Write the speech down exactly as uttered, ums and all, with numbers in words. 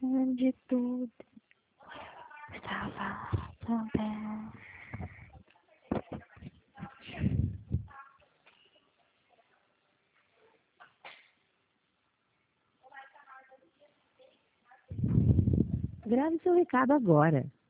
onde tudo estava tão bem. Grave seu recado agora.